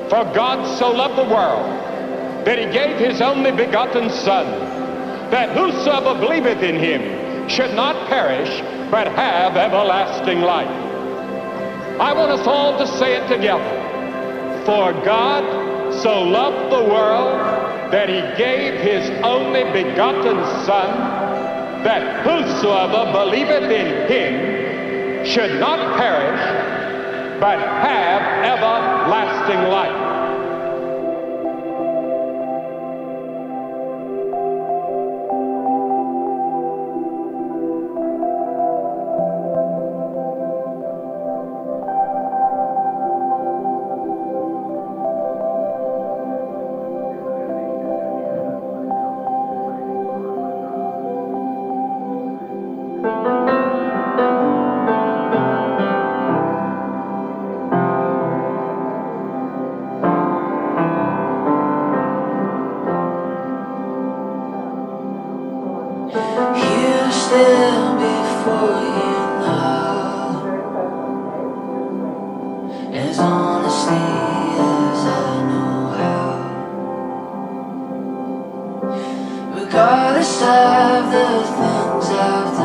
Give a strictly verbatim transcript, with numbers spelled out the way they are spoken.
For God so loved the world that he gave his only begotten Son, that whosoever believeth in him should not perish, but have everlasting life. I want us all to say it together. For God so loved the world that he gave his only begotten Son, that whosoever believeth in him should not perish, but have everlasting life. You stand before you now, as honestly as I know how, regardless of the things I've done.